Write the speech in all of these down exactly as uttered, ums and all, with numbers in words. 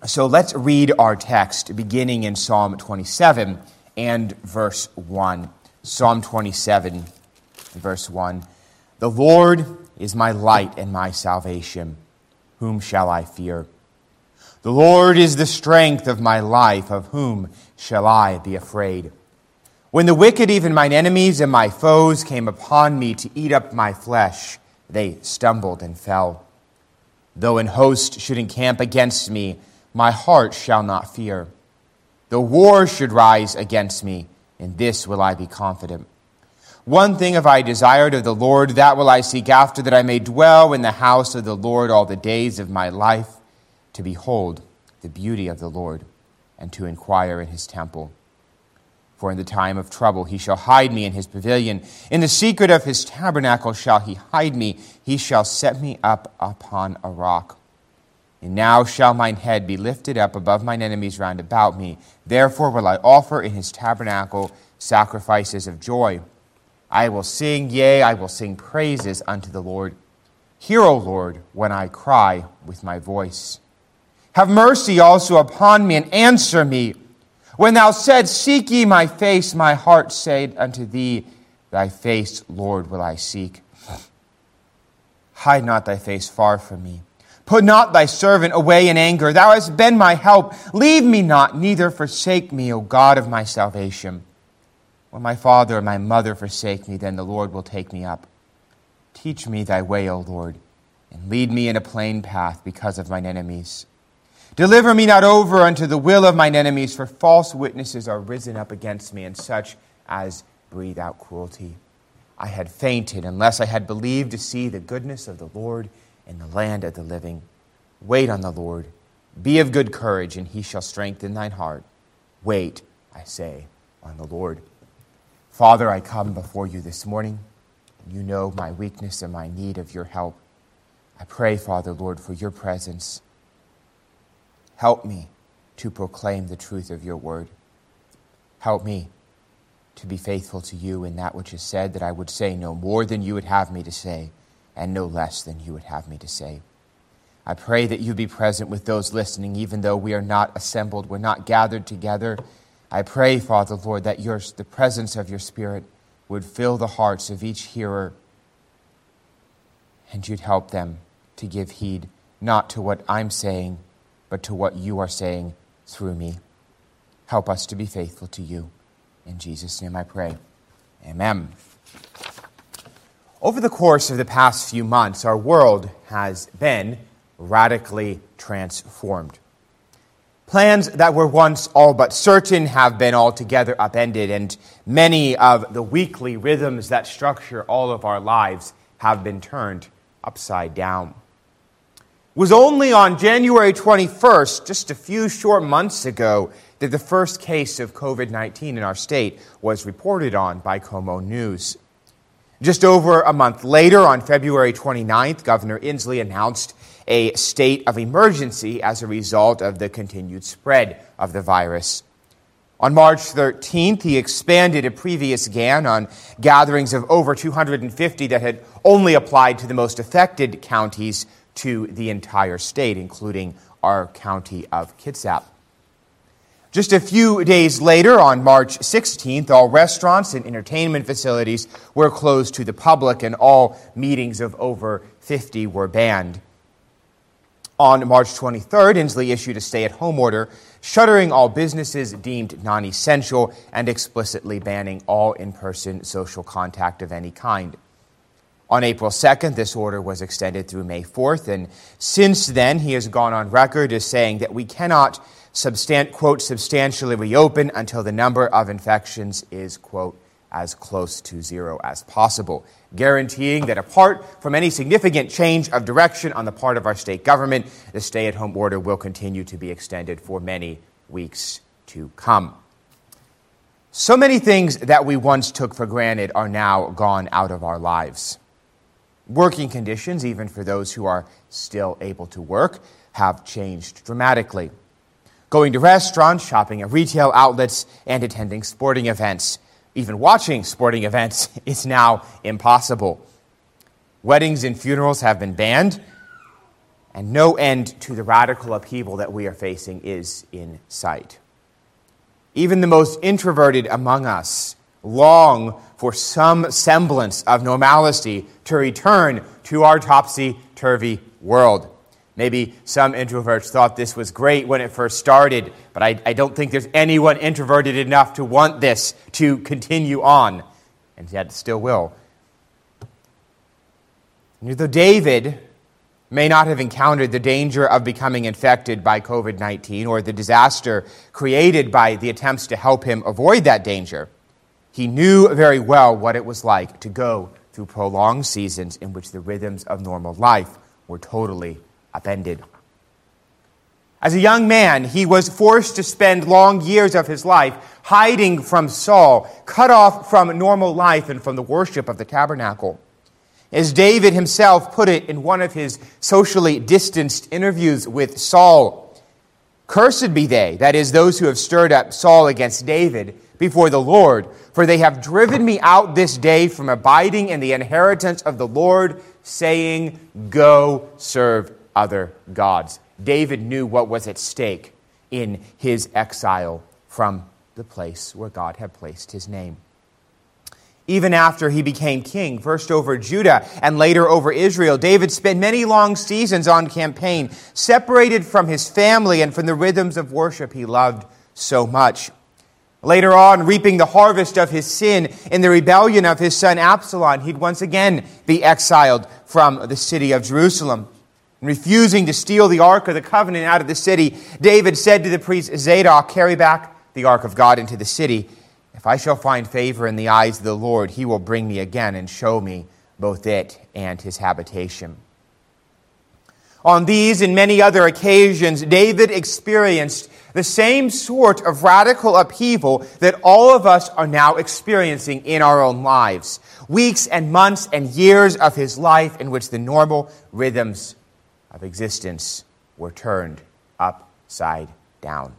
So let's read our text beginning in Psalm twenty-seven and verse one. Psalm twenty-seven, verse one. The Lord is my light and my salvation. Whom shall I fear? The Lord is the strength of my life. Of whom shall I be afraid? When the wicked, even mine enemies and my foes, came upon me to eat up my flesh, they stumbled and fell. Though an host should encamp against me, my heart shall not fear. Though war should rise against me, in this will I be confident. One thing have I desired of the Lord, that will I seek after, that I may dwell in the house of the Lord all the days of my life, to behold the beauty of the Lord, and to inquire in his temple. For in the time of trouble he shall hide me in his pavilion. In the secret of his tabernacle shall he hide me. He shall set me up upon a rock. And now shall mine head be lifted up above mine enemies round about me. Therefore will I offer in his tabernacle sacrifices of joy. I will sing, yea, I will sing praises unto the Lord. Hear, O Lord, when I cry with my voice. Have mercy also upon me, and answer me. When thou saidst, seek ye my face, my heart said unto thee, thy face, Lord, will I seek. Hide not thy face far from me. Put not thy servant away in anger. Thou hast been my help. Leave me not, neither forsake me, O God of my salvation. When my father and my mother forsake me, then the Lord will take me up. Teach me thy way, O Lord, and lead me in a plain path because of mine enemies. Deliver me not over unto the will of mine enemies, for false witnesses are risen up against me, and such as breathe out cruelty. I had fainted unless I had believed to see the goodness of the Lord in the land of the living. Wait on the Lord. Be of good courage, and he shall strengthen thine heart. Wait, I say, on the Lord. Father, I come before you this morning. You know my weakness and my need of your help. I pray, Father, Lord, for your presence. Help me to proclaim the truth of your word. Help me to be faithful to you in that which is said, that I would say no more than you would have me to say, and no less than you would have me to say. I pray that you be present with those listening, even though we are not assembled, we're not gathered together. I pray, Father, Lord, that your, the presence of your Spirit would fill the hearts of each hearer, and you'd help them to give heed, not to what I'm saying, but to what you are saying through me. Help us to be faithful to you. In Jesus' name I pray. Amen. Over the course of the past few months, our world has been radically transformed. Plans that were once all but certain have been altogether upended, and many of the weekly rhythms that structure all of our lives have been turned upside down. It was only on January twenty-first, just a few short months ago, that the first case of covid nineteen in our state was reported on by KOMO News. Just over a month later, on February twenty-ninth, Governor Inslee announced a state of emergency as a result of the continued spread of the virus. On March thirteenth, he expanded a previous ban on gatherings of over two hundred fifty that had only applied to the most affected counties to the entire state, including our county of Kitsap. Just a few days later, on March sixteenth, all restaurants and entertainment facilities were closed to the public, and all meetings of over fifty were banned. On March twenty-third, Inslee issued a stay-at-home order, shuttering all businesses deemed non-essential and explicitly banning all in-person social contact of any kind. On April second, this order was extended through May fourth, and since then he has gone on record as saying that we cannot Substan- quote, substantially reopen until the number of infections is, quote, as close to zero as possible, guaranteeing that apart from any significant change of direction on the part of our state government, the stay-at-home order will continue to be extended for many weeks to come. So many things that we once took for granted are now gone out of our lives. Working conditions, even for those who are still able to work, have changed dramatically. Going to restaurants, shopping at retail outlets, and attending sporting events, even watching sporting events, is now impossible. Weddings and funerals have been banned. and no end to the radical upheaval that we are facing is in sight. Even the most introverted among us long for some semblance of normalcy to return to our topsy-turvy world. Maybe some introverts thought this was great when it first started, but I, I don't think there's anyone introverted enough to want this to continue on, and yet it still will. And though David may not have encountered the danger of becoming infected by covid nineteen or the disaster created by the attempts to help him avoid that danger, he knew very well what it was like to go through prolonged seasons in which the rhythms of normal life were totally upended. As a young man, he was forced to spend long years of his life hiding from Saul, cut off from normal life and from the worship of the tabernacle. As David himself put it in one of his socially distanced interviews with Saul, "Cursed be they, that is, those who have stirred up Saul against David before the Lord, for they have driven me out this day from abiding in the inheritance of the Lord, saying, go serve other gods." David knew what was at stake in his exile from the place where God had placed his name. Even after he became king, first over Judah and later over Israel, David spent many long seasons on campaign, separated from his family and from the rhythms of worship he loved so much. Later on, reaping the harvest of his sin in the rebellion of his son Absalom, he'd once again be exiled from the city of Jerusalem. Refusing to steal the Ark of the Covenant out of the city, David said to the priest Zadok, "Carry back the Ark of God into the city. If I shall find favor in the eyes of the Lord, he will bring me again and show me both it and his habitation." On these and many other occasions, David experienced the same sort of radical upheaval that all of us are now experiencing in our own lives. Weeks and months and years of his life in which the normal rhythms of existence were turned upside down.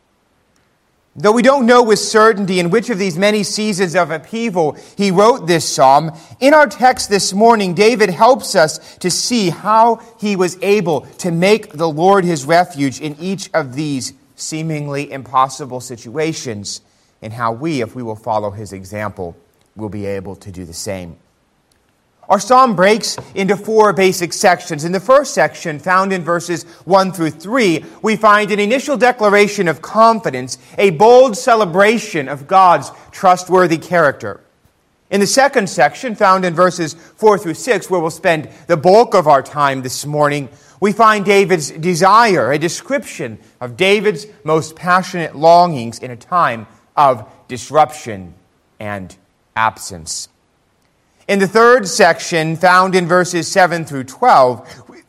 Though we don't know with certainty in which of these many seasons of upheaval he wrote this psalm, in our text this morning, David helps us to see how he was able to make the Lord his refuge in each of these seemingly impossible situations, and how we, if we will follow his example, will be able to do the same. Our psalm breaks into four basic sections. In the first section, found in verses one through three, we find an initial declaration of confidence, a bold celebration of God's trustworthy character. In the second section, found in verses four through six, where we'll spend the bulk of our time this morning, we find David's desire, a description of David's most passionate longings in a time of disruption and absence. In the third section, found in verses seven through twelve,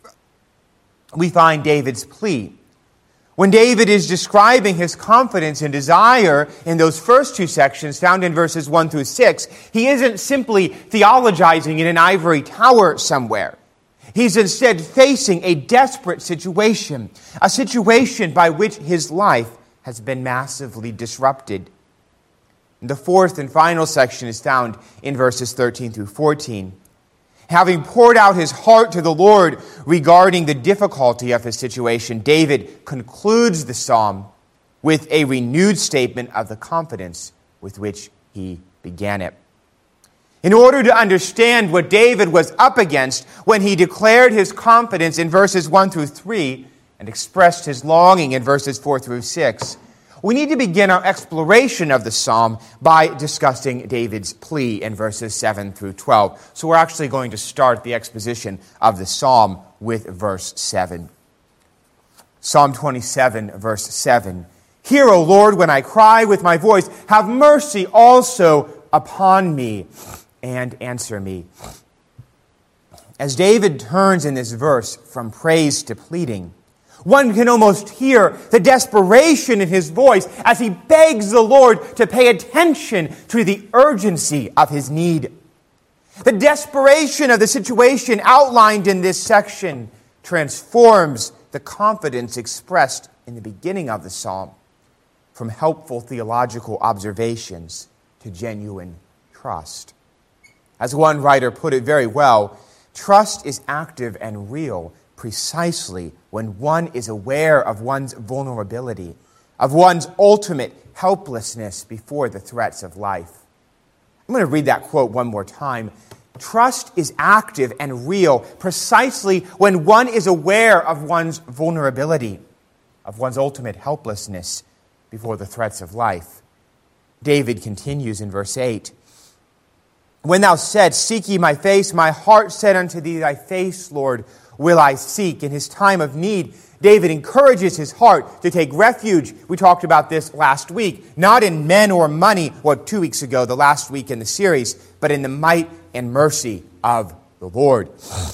we find David's plea. When David is describing his confidence and desire in those first two sections, found in verses one through six, he isn't simply theologizing in an ivory tower somewhere. He's instead facing a desperate situation, a situation by which his life has been massively disrupted. The fourth and final section is found in verses thirteen through fourteen. Having poured out his heart to the Lord regarding the difficulty of his situation, David concludes the psalm with a renewed statement of the confidence with which he began it. In order to understand what David was up against when he declared his confidence in verses one through three and expressed his longing in verses four through six, we need to begin our exploration of the psalm by discussing David's plea in verses seven through twelve. So we're actually going to start the exposition of the psalm with verse seven. Psalm twenty-seven, verse seven. "Hear, O Lord, when I cry with my voice. Have mercy also upon me, and answer me." As David turns in this verse from praise to pleading, one can almost hear the desperation in his voice as he begs the Lord to pay attention to the urgency of his need. The desperation of the situation outlined in this section transforms the confidence expressed in the beginning of the psalm from helpful theological observations to genuine trust. As one writer put it very well, trust is active and real, precisely when one is aware of one's vulnerability, of one's ultimate helplessness before the threats of life. I'm going to read that quote one more time. Trust is active and real precisely when one is aware of one's vulnerability, of one's ultimate helplessness before the threats of life. David continues in verse eight. When thou saidst, seek ye my face, my heart said unto thee, thy face, Lord, will I seek. In his time of need, David encourages his heart to take refuge. We talked about this last week, not in men or money, or two weeks ago, the last week in the series, but in the might and mercy of the Lord.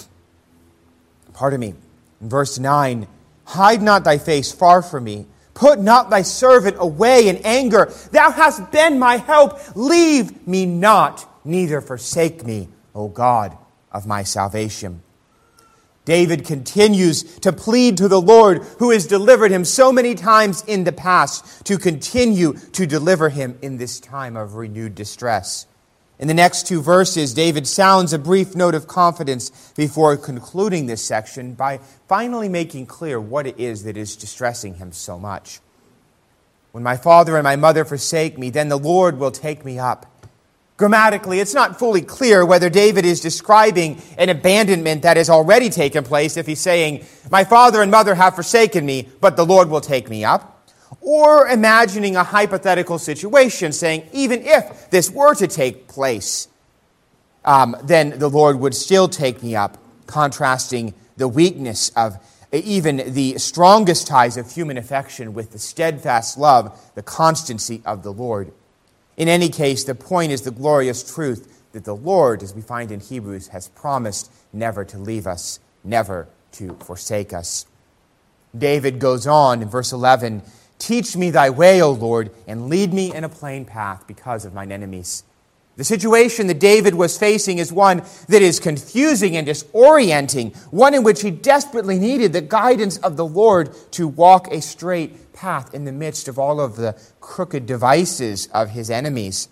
Pardon me. In verse nine, hide not thy face far from me. Put not thy servant away in anger. Thou hast been my help. Leave me not, neither forsake me, O God of my salvation. David continues to plead to the Lord, who has delivered him so many times in the past, to continue to deliver him in this time of renewed distress. In the next two verses, David sounds a brief note of confidence before concluding this section by finally making clear what it is that is distressing him so much. When my father and my mother forsake me, then the Lord will take me up. Grammatically, it's not fully clear whether David is describing an abandonment that has already taken place if he's saying, my father and mother have forsaken me, but the Lord will take me up, or imagining a hypothetical situation, saying, even if this were to take place, um, then the Lord would still take me up, contrasting the weakness of even the strongest ties of human affection with the steadfast love, the constancy of the Lord. In any case, the point is the glorious truth that the Lord, as we find in Hebrews, has promised never to leave us, never to forsake us. David goes on in verse eleven, teach me thy way, O Lord, and lead me in a plain path because of mine enemies. The situation that David was facing is one that is confusing and disorienting, one in which he desperately needed the guidance of the Lord to walk a straight path in the midst of all of the crooked devices of his enemies.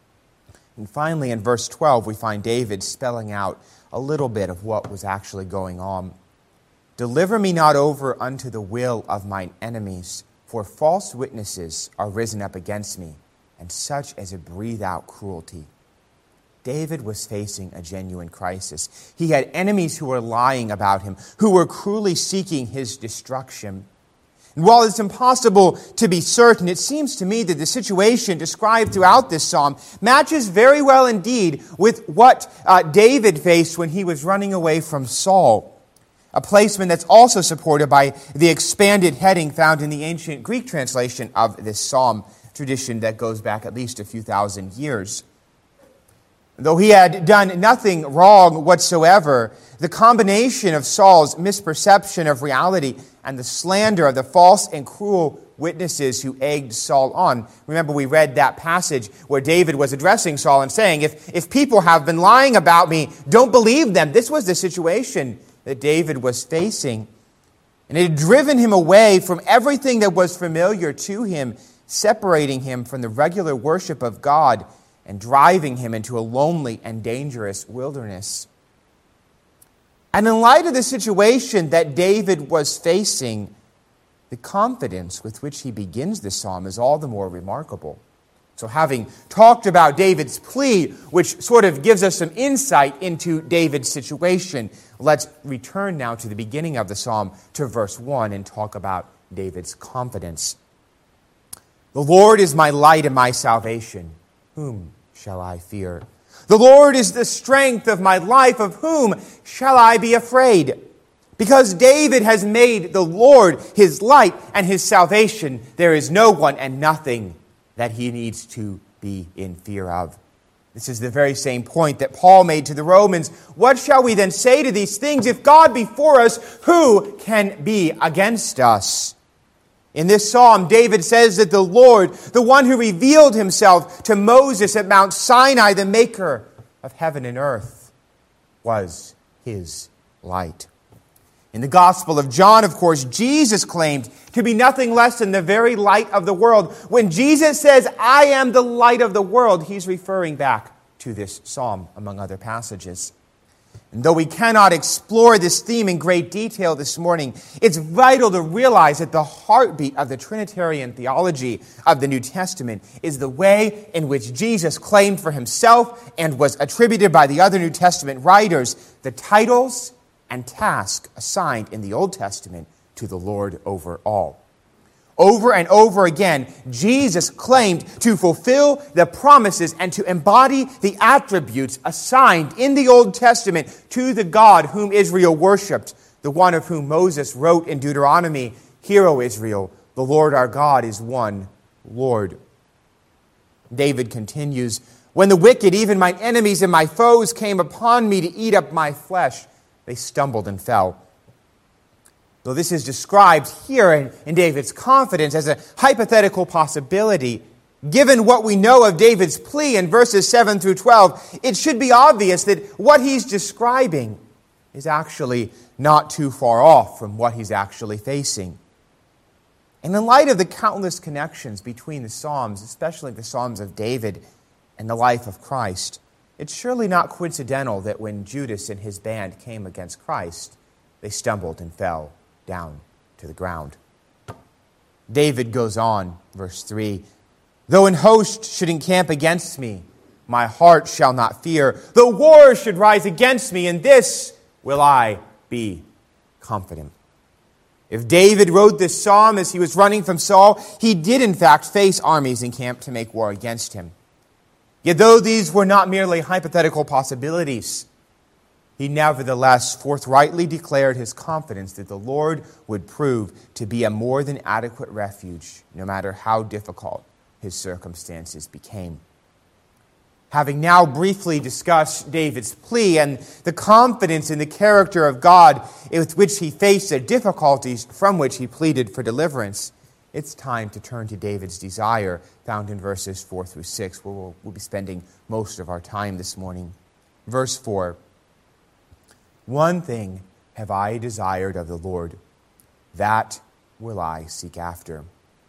And finally, in verse twelve, we find David spelling out a little bit of what was actually going on. Deliver me not over unto the will of mine enemies, for false witnesses are risen up against me, and such as breathe out cruelty. David was facing a genuine crisis. He had enemies who were lying about him, who were cruelly seeking his destruction. And while it's impossible to be certain, it seems to me that the situation described throughout this psalm matches very well indeed with what uh, David faced when he was running away from Saul. A placement that's also supported by the expanded heading found in the ancient Greek translation of this psalm, tradition that goes back at least a few thousand years. Though he had done nothing wrong whatsoever, the combination of Saul's misperception of reality and the slander of the false and cruel witnesses who egged Saul on. Remember, we read that passage where David was addressing Saul and saying, if, if people have been lying about me, don't believe them. This was the situation that David was facing. And it had driven him away from everything that was familiar to him, separating him from the regular worship of God and driving him into a lonely and dangerous wilderness. And in light of the situation that David was facing, the confidence with which he begins this psalm is all the more remarkable. So having talked about David's plea, which sort of gives us some insight into David's situation, let's return now to the beginning of the psalm, to verse one, and talk about David's confidence. The Lord is my light and my salvation. Whom shall I fear? The Lord is the strength of my life. Of whom shall I be afraid? Because David has made the Lord his light and his salvation, there is no one and nothing that he needs to be in fear of. This is the very same point that Paul made to the Romans. What shall we then say to these things? If God be for us, who can be against us? In this psalm, David says that the Lord, the one who revealed himself to Moses at Mount Sinai, the maker of heaven and earth, was his light. In the Gospel of John, of course, Jesus claimed to be nothing less than the very light of the world. When Jesus says, I am the light of the world, he's referring back to this psalm, among other passages. And though we cannot explore this theme in great detail this morning, it's vital to realize that the heartbeat of the Trinitarian theology of the New Testament is the way in which Jesus claimed for himself and was attributed by the other New Testament writers the titles and tasks assigned in the Old Testament to the Lord over all. Over and over again, Jesus claimed to fulfill the promises and to embody the attributes assigned in the Old Testament to the God whom Israel worshipped, the one of whom Moses wrote in Deuteronomy, "Hear, O Israel, the Lord our God is one Lord." David continues, "When the wicked, even my enemies and my foes, came upon me to eat up my flesh, they stumbled and fell." Though this is described here in, in David's confidence as a hypothetical possibility, given what we know of David's plea in verses seven through twelve, it should be obvious that what he's describing is actually not too far off from what he's actually facing. And in light of the countless connections between the Psalms, especially the Psalms of David and the life of Christ, it's surely not coincidental that when Judas and his band came against Christ, they stumbled and fell down to the ground. David goes on, verse three, "Though an host should encamp against me, my heart shall not fear. Though war should rise against me, in this will I be confident." If David wrote this psalm as he was running from Saul, he did in fact face armies encamped to make war against him. Yet though these were not merely hypothetical possibilities, he nevertheless forthrightly declared his confidence that the Lord would prove to be a more than adequate refuge, no matter how difficult his circumstances became. Having now briefly discussed David's plea and the confidence in the character of God with which he faced the difficulties from which he pleaded for deliverance, it's time to turn to David's desire, found in verses four through six, where we'll, we'll be spending most of our time this morning. Verse four, "One thing have I desired of the Lord, that will I seek after."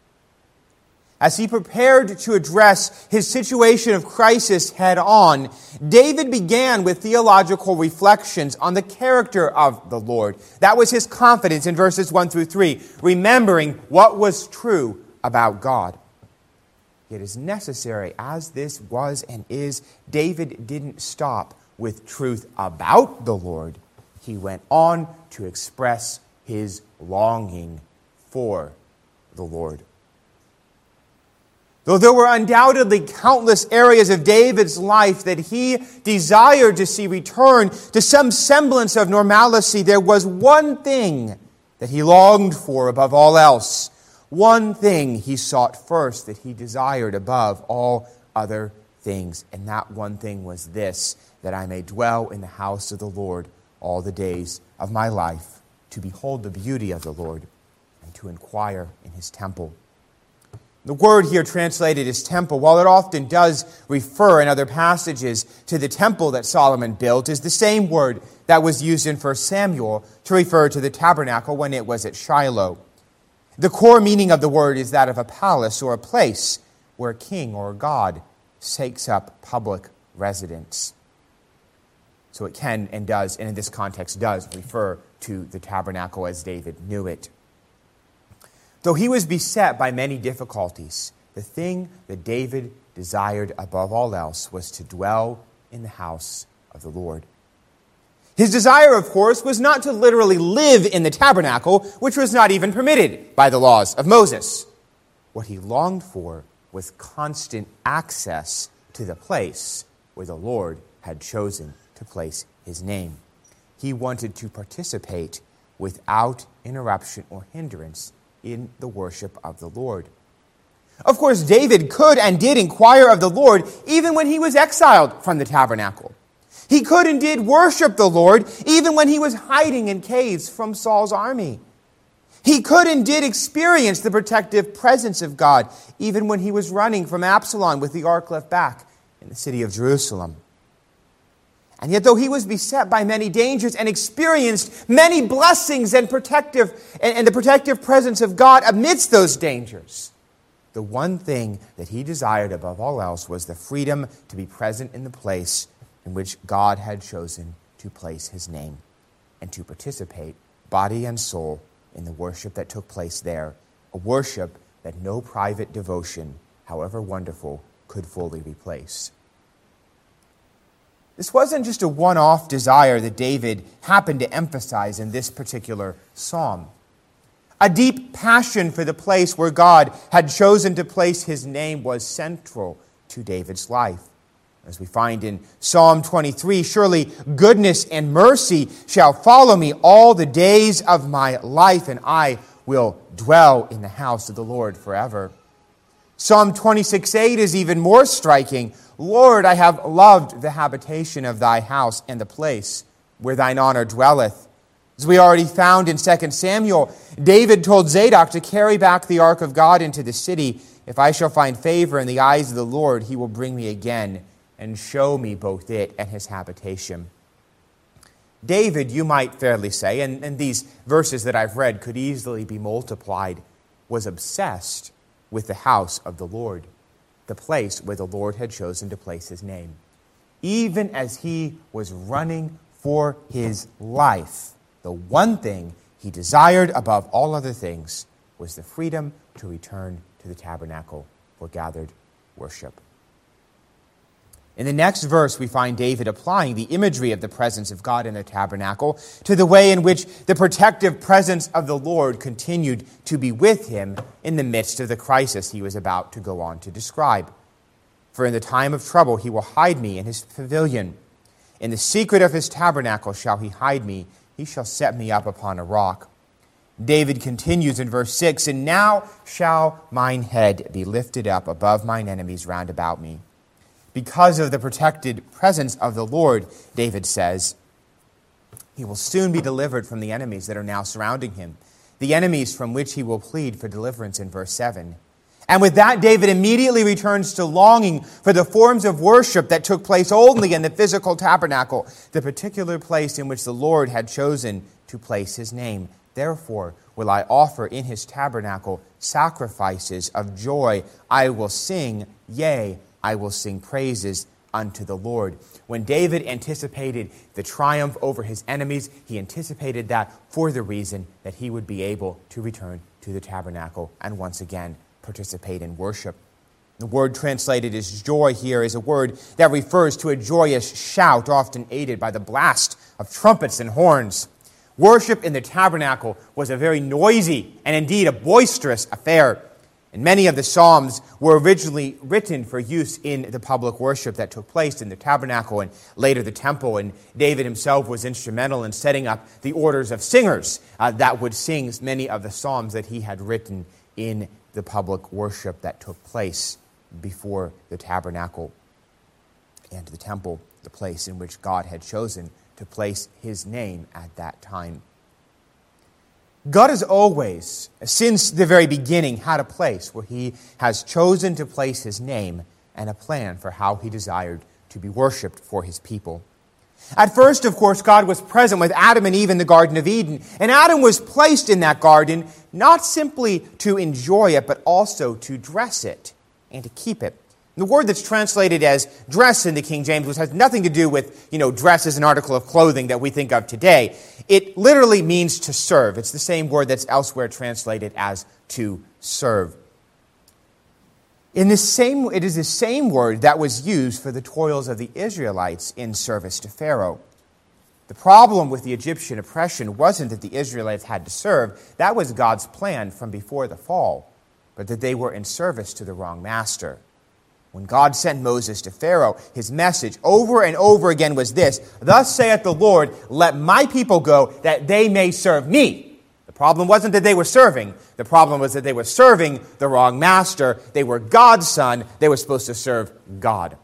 As he prepared to address his situation of crisis head on, David began with theological reflections on the character of the Lord. That was his confidence in verses one through three, remembering what was true about God. Yet as necessary as this was and is, David didn't stop with truth about the Lord. He went on to express his longing for the Lord. Though there were undoubtedly countless areas of David's life that he desired to see return to some semblance of normalcy, there was one thing that he longed for above all else. One thing he sought first that he desired above all other things. And that one thing was this, that I may dwell in the house of the Lord all the days of my life, to behold the beauty of the Lord and to inquire in his temple. The word here translated as temple, while it often does refer in other passages to the temple that Solomon built, is the same word that was used in First Samuel to refer to the tabernacle when it was at Shiloh. The core meaning of the word is that of a palace or a place where a king or a god takes up public residence. So it can and does, and in this context does, refer to the tabernacle as David knew it. Though he was beset by many difficulties, the thing that David desired above all else was to dwell in the house of the Lord. His desire, of course, was not to literally live in the tabernacle, which was not even permitted by the laws of Moses. What he longed for was constant access to the place where the Lord had chosen to place his name. He wanted to participate without interruption or hindrance in the worship of the Lord. Of course, David could and did inquire of the Lord even when he was exiled from the tabernacle. He could and did worship the Lord even when he was hiding in caves from Saul's army. He could and did experience the protective presence of God even when he was running from Absalom with the ark left back in the city of Jerusalem. And yet, though he was beset by many dangers and experienced many blessings and protective and, and the protective presence of God amidst those dangers, the one thing that he desired above all else was the freedom to be present in the place in which God had chosen to place his name and to participate, body and soul, in the worship that took place there, a worship that no private devotion, however wonderful, could fully replace. This wasn't just a one-off desire that David happened to emphasize in this particular psalm. A deep passion for the place where God had chosen to place his name was central to David's life. As we find in Psalm twenty-three, surely goodness and mercy shall follow me all the days of my life, and I will dwell in the house of the Lord forever. Psalm twenty-six eight is even more striking. Lord, I have loved the habitation of thy house and the place where thine honor dwelleth. As we already found in Second Samuel, David told Zadok to carry back the ark of God into the city. If I shall find favor in the eyes of the Lord, he will bring me again and show me both it and his habitation. David, you might fairly say, and, and these verses that I've read could easily be multiplied, was obsessed with the house of the Lord, the place where the Lord had chosen to place his name. Even as he was running for his life, the one thing he desired above all other things was the freedom to return to the tabernacle for gathered worship. In the next verse, we find David applying the imagery of the presence of God in the tabernacle to the way in which the protective presence of the Lord continued to be with him in the midst of the crisis he was about to go on to describe. For in the time of trouble he will hide me in his pavilion. In the secret of his tabernacle shall he hide me. He shall set me up upon a rock. David continues in verse six, and now shall mine head be lifted up above mine enemies round about me. Because of the protected presence of the Lord, David says, he will soon be delivered from the enemies that are now surrounding him, the enemies from which he will plead for deliverance in verse seven. And with that, David immediately returns to longing for the forms of worship that took place only in the physical tabernacle, the particular place in which the Lord had chosen to place his name. Therefore will I offer in his tabernacle sacrifices of joy. I will sing, yea, I will sing praises unto the Lord. When David anticipated the triumph over his enemies, he anticipated that for the reason that he would be able to return to the tabernacle and once again participate in worship. The word translated as joy here is a word that refers to a joyous shout, often aided by the blast of trumpets and horns. Worship in the tabernacle was a very noisy and indeed a boisterous affair. And many of the psalms were originally written for use in the public worship that took place in the tabernacle and later the temple. And David himself was instrumental in setting up the orders of singers uh, that would sing many of the psalms that he had written in the public worship that took place before the tabernacle and the temple, the place in which God had chosen to place his name at that time. God has always, since the very beginning, had a place where he has chosen to place his name and a plan for how he desired to be worshipped for his people. At first, of course, God was present with Adam and Eve in the Garden of Eden, and Adam was placed in that garden not simply to enjoy it, but also to dress it and to keep it. The word that's translated as dress in the King James, which has nothing to do with, you know, dress as an article of clothing that we think of today. It literally means to serve. It's the same word that's elsewhere translated as to serve. In the same, it is the same word that was used for the toils of the Israelites in service to Pharaoh. The problem with the Egyptian oppression wasn't that the Israelites had to serve. That was God's plan from before the fall, but that they were in service to the wrong master. When God sent Moses to Pharaoh, his message over and over again was this: "Thus saith the Lord, let my people go, that they may serve me." The problem wasn't that they were serving. The problem was that they were serving the wrong master. They were God's son. They were supposed to serve God.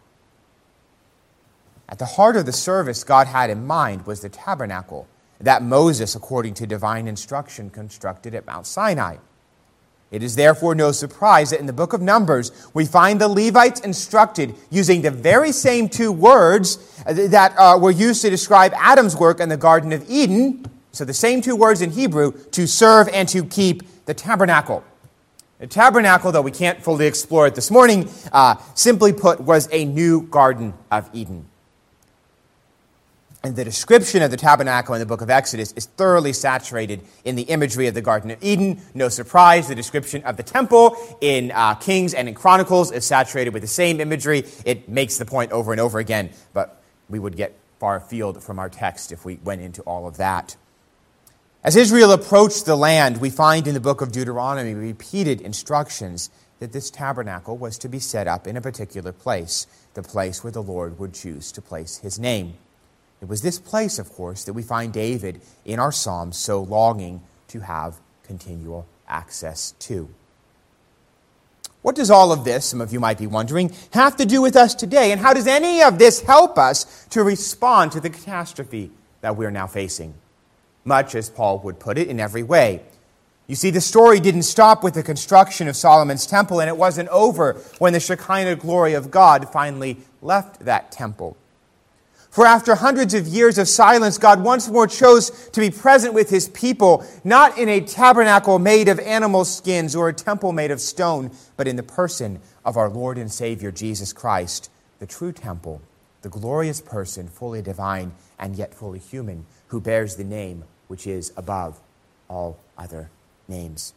At the heart of the service God had in mind was the tabernacle that Moses, according to divine instruction, constructed at Mount Sinai. It is therefore no surprise that in the book of Numbers, we find the Levites instructed using the very same two words that uh, were used to describe Adam's work in the Garden of Eden. So the same two words in Hebrew, to serve and to keep the tabernacle. The tabernacle, though we can't fully explore it this morning, uh, simply put, was a new Garden of Eden. And the description of the tabernacle in the book of Exodus is thoroughly saturated in the imagery of the Garden of Eden. No surprise, the description of the temple in uh, Kings and in Chronicles is saturated with the same imagery. It makes the point over and over again, but we would get far afield from our text if we went into all of that. As Israel approached the land, we find in the book of Deuteronomy repeated instructions that this tabernacle was to be set up in a particular place, the place where the Lord would choose to place his name. It was this place, of course, that we find David in our Psalms so longing to have continual access to. What does all of this, some of you might be wondering, have to do with us today? And how does any of this help us to respond to the catastrophe that we're now facing? Much, as Paul would put it, in every way. You see, the story didn't stop with the construction of Solomon's temple, and it wasn't over when the Shekinah glory of God finally left that temple. For after hundreds of years of silence, God once more chose to be present with his people, not in a tabernacle made of animal skins or a temple made of stone, but in the person of our Lord and Savior, Jesus Christ, the true temple, the glorious person, fully divine and yet fully human, who bears the name which is above all other names.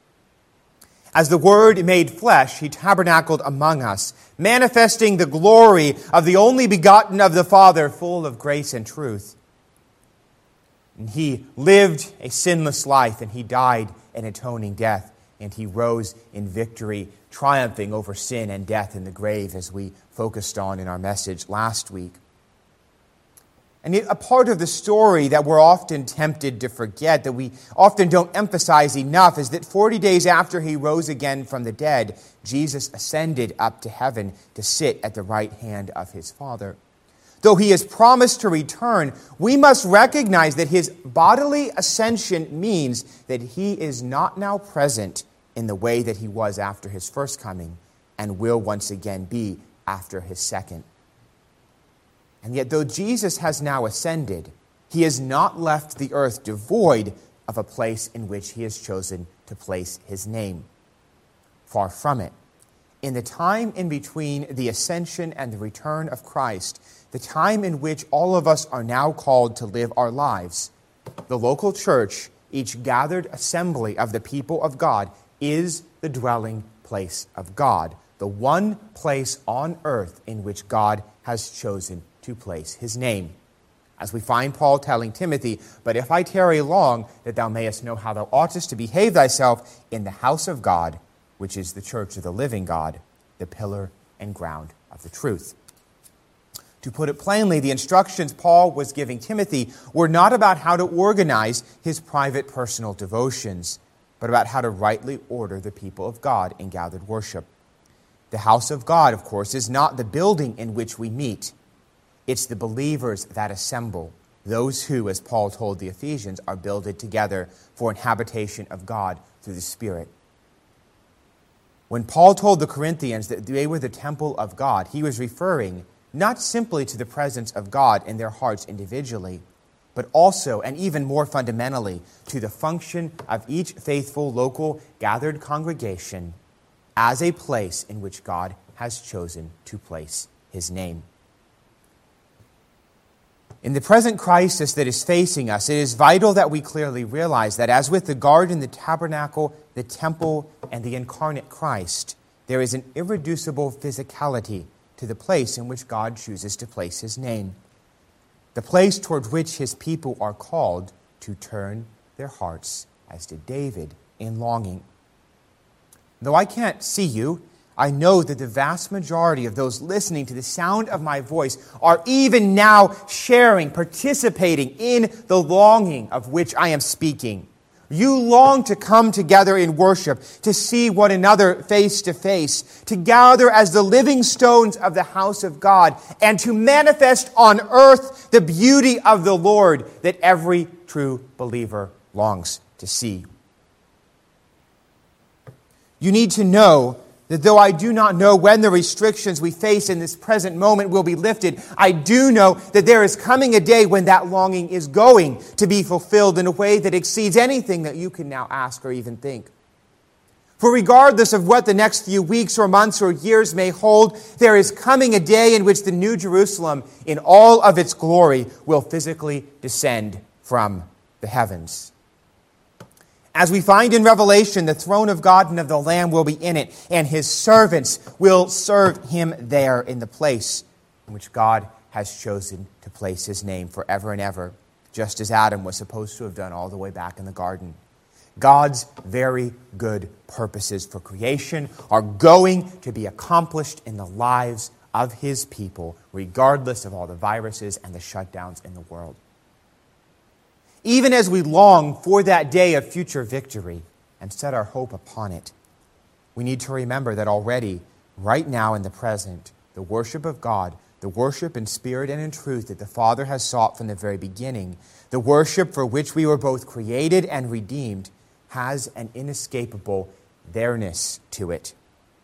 As the Word made flesh, he tabernacled among us, manifesting the glory of the only begotten of the Father, full of grace and truth. And he lived a sinless life, and he died an atoning death, and he rose in victory, triumphing over sin and death in the grave, as we focused on in our message last week. And a part of the story that we're often tempted to forget, that we often don't emphasize enough, is that forty days after he rose again from the dead, Jesus ascended up to heaven to sit at the right hand of his Father. Though he has promised to return, we must recognize that his bodily ascension means that he is not now present in the way that he was after his first coming and will once again be after his second. And yet, though Jesus has now ascended, he has not left the earth devoid of a place in which he has chosen to place his name. Far from it. In the time in between the ascension and the return of Christ, the time in which all of us are now called to live our lives, the local church, each gathered assembly of the people of God, is the dwelling place of God, the one place on earth in which God has chosen to place his name. As we find Paul telling Timothy, "But if I tarry long, that thou mayest know how thou oughtest to behave thyself in the house of God, which is the church of the living God, the pillar and ground of the truth." To put it plainly, the instructions Paul was giving Timothy were not about how to organize his private personal devotions, but about how to rightly order the people of God in gathered worship. The house of God, of course, is not the building in which we meet. It's the believers that assemble, those who, as Paul told the Ephesians, are builded together for an habitation of God through the Spirit. When Paul told the Corinthians that they were the temple of God, he was referring not simply to the presence of God in their hearts individually, but also, and even more fundamentally, to the function of each faithful local gathered congregation as a place in which God has chosen to place his name. In the present crisis that is facing us, it is vital that we clearly realize that as with the garden, the tabernacle, the temple, and the incarnate Christ, there is an irreducible physicality to the place in which God chooses to place his name, the place toward which his people are called to turn their hearts, as did David, in longing. Though I can't see you, I know that the vast majority of those listening to the sound of my voice are even now sharing, participating in the longing of which I am speaking. You long to come together in worship, to see one another face to face, to gather as the living stones of the house of God, and to manifest on earth the beauty of the Lord that every true believer longs to see. You need to know that though I do not know when the restrictions we face in this present moment will be lifted, I do know that there is coming a day when that longing is going to be fulfilled in a way that exceeds anything that you can now ask or even think. For regardless of what the next few weeks or months or years may hold, there is coming a day in which the New Jerusalem, in all of its glory, will physically descend from the heavens. As we find in Revelation, the throne of God and of the Lamb will be in it, and his servants will serve him there in the place in which God has chosen to place his name forever and ever, just as Adam was supposed to have done all the way back in the garden. God's very good purposes for creation are going to be accomplished in the lives of his people, regardless of all the viruses and the shutdowns in the world. Even as we long for that day of future victory and set our hope upon it, we need to remember that already, right now in the present, the worship of God, the worship in spirit and in truth that the Father has sought from the very beginning, the worship for which we were both created and redeemed, has an inescapable there-ness to it.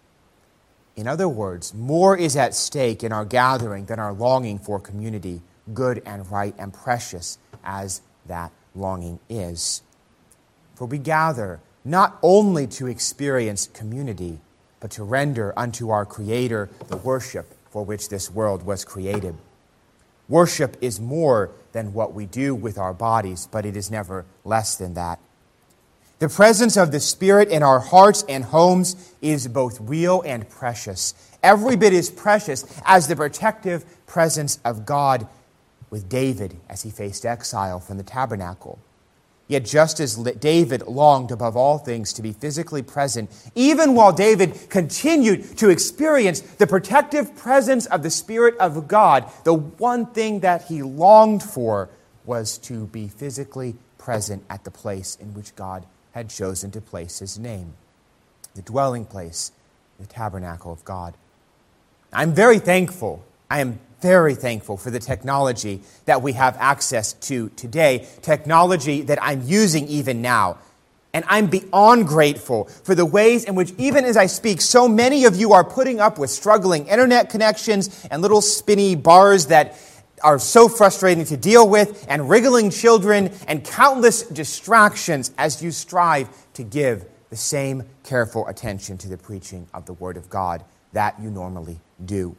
In other words, more is at stake in our gathering than our longing for community, good and right and precious as that longing is. For we gather not only to experience community, but to render unto our Creator the worship for which this world was created. Worship is more than what we do with our bodies, but it is never less than that. The presence of the Spirit in our hearts and homes is both real and precious. Every bit as precious as the protective presence of God with David as he faced exile from the tabernacle. Yet just as David longed above all things to be physically present, even while David continued to experience the protective presence of the Spirit of God, the one thing that he longed for was to be physically present at the place in which God had chosen to place his name, the dwelling place, the tabernacle of God. I'm very thankful. I am very thankful for the technology that we have access to today, technology that I'm using even now. And I'm beyond grateful for the ways in which, even as I speak, so many of you are putting up with struggling internet connections and little spinny bars that are so frustrating to deal with, and wriggling children, and countless distractions as you strive to give the same careful attention to the preaching of the Word of God that you normally do.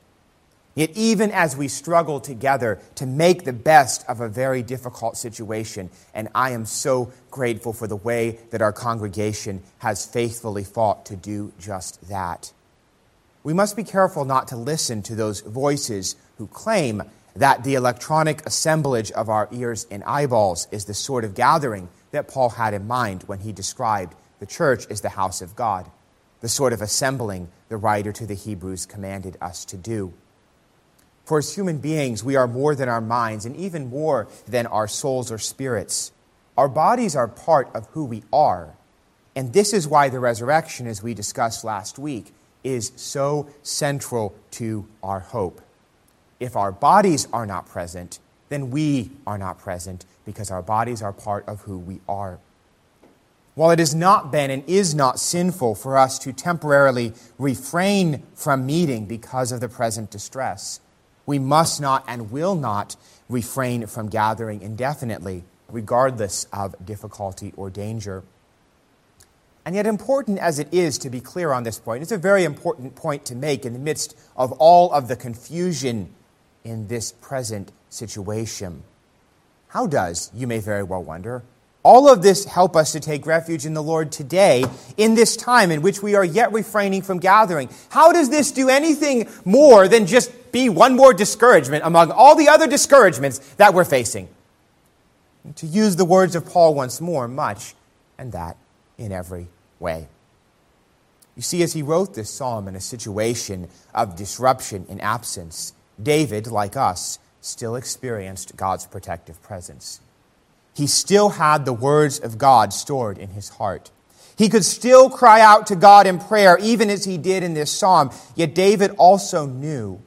Yet even as we struggle together to make the best of a very difficult situation, and I am so grateful for the way that our congregation has faithfully fought to do just that, we must be careful not to listen to those voices who claim that the electronic assemblage of our ears and eyeballs is the sort of gathering that Paul had in mind when he described the church as the house of God, the sort of assembling the writer to the Hebrews commanded us to do. For as human beings, we are more than our minds and even more than our souls or spirits. Our bodies are part of who we are. And this is why the resurrection, as we discussed last week, is so central to our hope. If our bodies are not present, then we are not present because our bodies are part of who we are. While it has not been and is not sinful for us to temporarily refrain from meeting because of the present distress, we must not and will not refrain from gathering indefinitely, regardless of difficulty or danger. And yet, important as it is to be clear on this point, it's a very important point to make in the midst of all of the confusion in this present situation. How does, you may very well wonder, all of this help us to take refuge in the Lord today, in this time in which we are yet refraining from gathering? How does this do anything more than just be one more discouragement among all the other discouragements that we're facing? To use the words of Paul once more, much, and that in every way. You see, as he wrote this psalm in a situation of disruption and absence, David, like us, still experienced God's protective presence. He still had the words of God stored in his heart. He could still cry out to God in prayer, even as he did in this psalm. Yet David also knew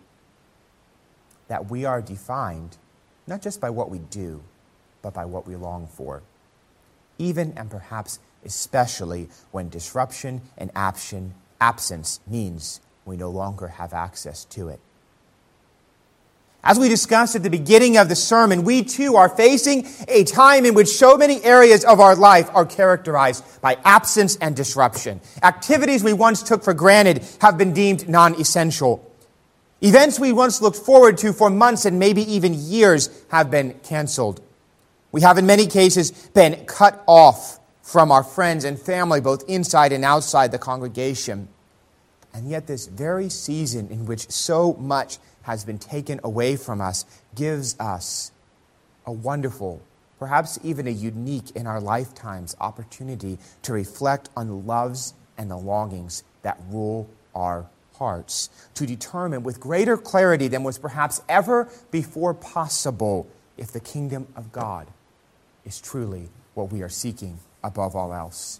that we are defined not just by what we do, but by what we long for. Even and perhaps especially when disruption and absence means we no longer have access to it. As we discussed at the beginning of the sermon, we too are facing a time in which so many areas of our life are characterized by absence and disruption. Activities we once took for granted have been deemed non-essential. Events we once looked forward to for months and maybe even years have been canceled. We have in many cases been cut off from our friends and family, both inside and outside the congregation. And yet this very season in which so much has been taken away from us gives us a wonderful, perhaps even a unique in our lifetimes opportunity to reflect on the loves and the longings that rule our hearts, to determine with greater clarity than was perhaps ever before possible if the kingdom of God is truly what we are seeking above all else.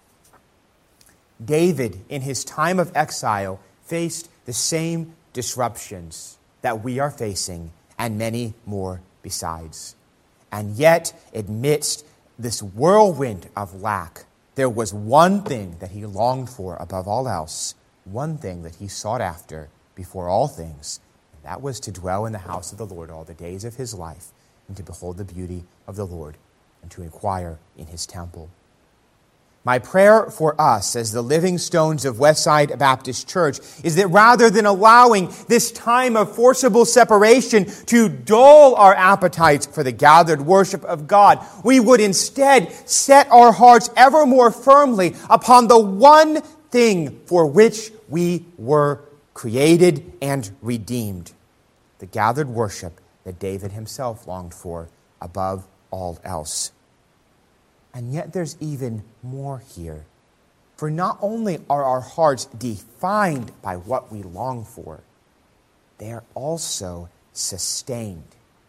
David, in his time of exile, faced the same disruptions that we are facing, and many more besides. And yet, amidst this whirlwind of lack, there was one thing that he longed for above all else, one thing that he sought after before all things, and that was to dwell in the house of the Lord all the days of his life, and to behold the beauty of the Lord, and to inquire in his temple. My prayer for us as the Living Stones of Westside Baptist Church is that rather than allowing this time of forcible separation to dull our appetites for the gathered worship of God, we would instead set our hearts ever more firmly upon the one thing for which we were created and redeemed, the gathered worship that David himself longed for above all else. And yet there's even more here. For not only are our hearts defined by what we long for, they are also sustained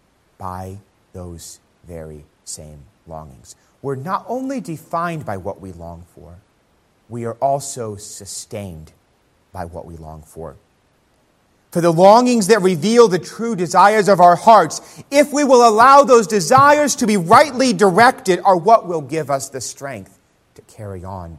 by those very same longings. We're not only defined by what we long for, we are also sustained by what we long for. For the longings that reveal the true desires of our hearts, if we will allow those desires to be rightly directed, are what will give us the strength to carry on,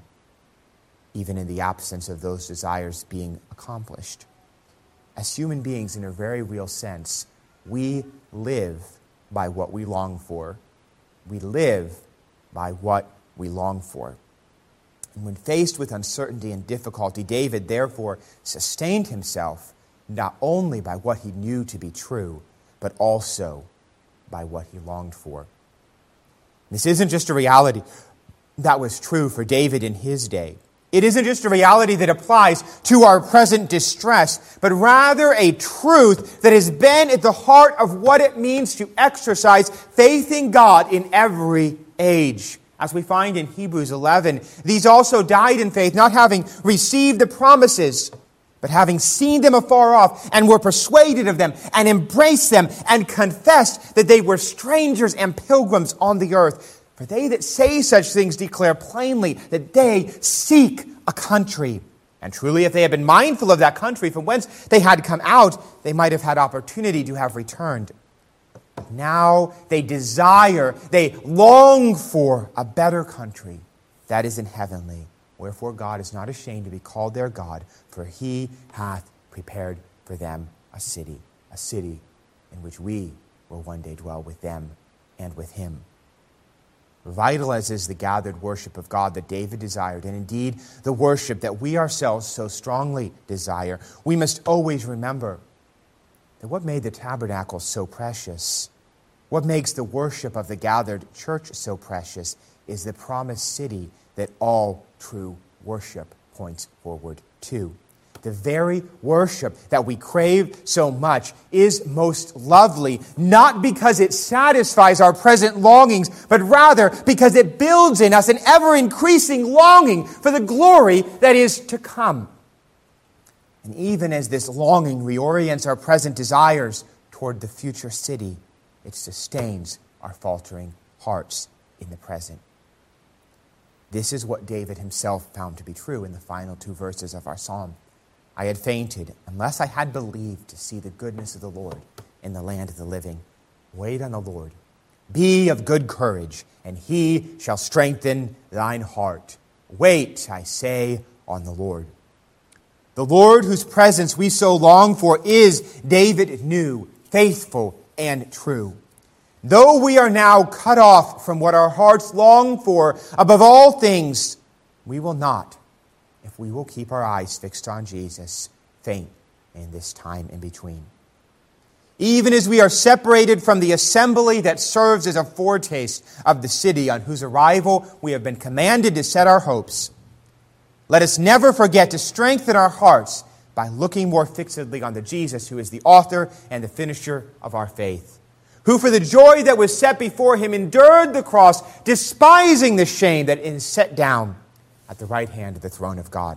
even in the absence of those desires being accomplished. As human beings, in a very real sense, we live by what we long for. We live by what we long for. And when faced with uncertainty and difficulty, David therefore sustained himself not only by what he knew to be true, but also by what he longed for. This isn't just a reality that was true for David in his day. It isn't just a reality that applies to our present distress, but rather a truth that has been at the heart of what it means to exercise faith in God in every age. As we find in Hebrews eleven, these also died in faith, not having received the promises, but having seen them afar off, and were persuaded of them, and embraced them, and confessed that they were strangers and pilgrims on the earth. For they that say such things declare plainly that they seek a country. And truly, if they had been mindful of that country from whence they had come out, they might have had opportunity to have returned. Now they desire, they long for a better country, that is in heavenly. Wherefore God is not ashamed to be called their God, for he hath prepared for them a city, a city in which we will one day dwell with them and with him. Vital as is the gathered worship of God that David desired, and indeed the worship that we ourselves so strongly desire, we must always remember that what made the tabernacle so precious, what makes the worship of the gathered church so precious, is the promised city that all true worship points forward to. The very worship that we crave so much is most lovely, not because it satisfies our present longings, but rather because it builds in us an ever-increasing longing for the glory that is to come. And even as this longing reorients our present desires toward the future city, it sustains our faltering hearts in the present. This is what David himself found to be true in the final two verses of our psalm. I had fainted unless I had believed to see the goodness of the Lord in the land of the living. Wait on the Lord. Be of good courage, and he shall strengthen thine heart. Wait, I say, on the Lord. The Lord whose presence we so long for is, David knew, faithful and true. Though we are now cut off from what our hearts long for above all things, we will not, if we will keep our eyes fixed on Jesus, faint in this time in between. Even as we are separated from the assembly that serves as a foretaste of the city on whose arrival we have been commanded to set our hopes, let us never forget to strengthen our hearts by looking more fixedly on the Jesus who is the author and the finisher of our faith, who for the joy that was set before him endured the cross, despising the shame that is set down at the right hand of the throne of God.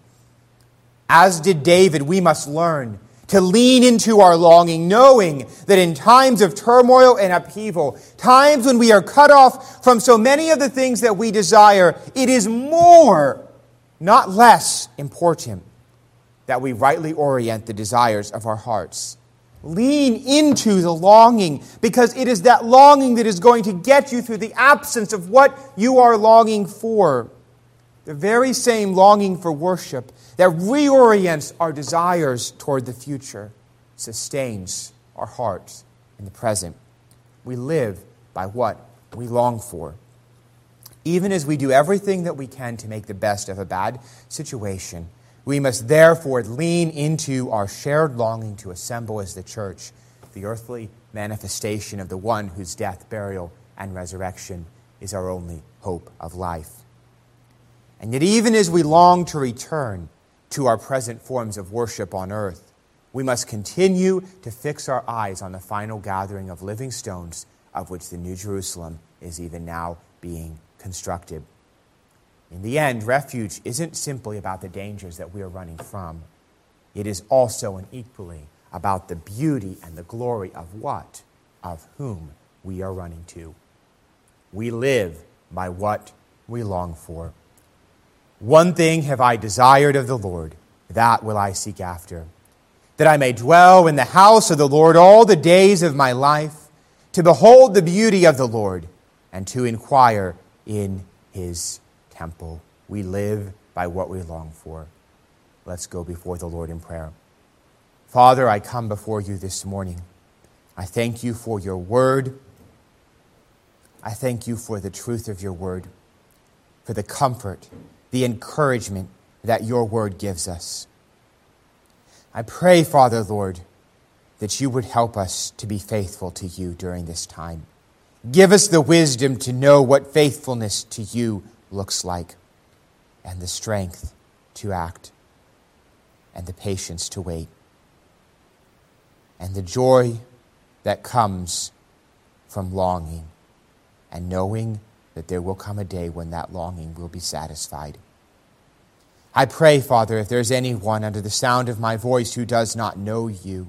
As did David, we must learn to lean into our longing, knowing that in times of turmoil and upheaval, times when we are cut off from so many of the things that we desire, it is more, not less, important that we rightly orient the desires of our hearts. Lean into the longing, because it is that longing that is going to get you through the absence of what you are longing for. The very same longing for worship that reorients our desires toward the future sustains our hearts in the present. We live by what we long for. Even as we do everything that we can to make the best of a bad situation, we must therefore lean into our shared longing to assemble as the church, the earthly manifestation of the one whose death, burial, and resurrection is our only hope of life. And yet even as we long to return to our present forms of worship on earth, we must continue to fix our eyes on the final gathering of living stones, of which the New Jerusalem is even now being constructed. In the end, refuge isn't simply about the dangers that we are running from. It is also and equally about the beauty and the glory of what? Of whom we are running to. We live by what we long for. One thing have I desired of the Lord, that will I seek after, that I may dwell in the house of the Lord all the days of my life, to behold the beauty of the Lord, and to inquire in his temple. We live by what we long for. Let's go before the Lord in prayer. Father, I come before you this morning. I thank you for your word. I thank you for the truth of your word, for the comfort, the encouragement that your word gives us. I pray, Father, Lord, that you would help us to be faithful to you during this time. Give us the wisdom to know what faithfulness to you looks like, and the strength to act, and the patience to wait, and the joy that comes from longing and knowing that there will come a day when that longing will be satisfied. I pray, Father, if there's anyone under the sound of my voice who does not know you,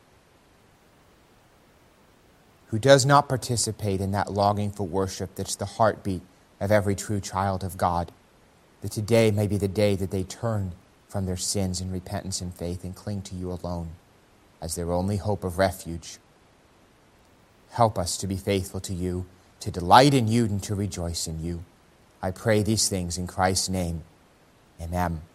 who does not participate in that longing for worship that's the heartbeat of every true child of God, that today may be the day that they turn from their sins in repentance and faith and cling to you alone as their only hope of refuge. Help us to be faithful to you, to delight in you, and to rejoice in you. I pray these things in Christ's name. Amen.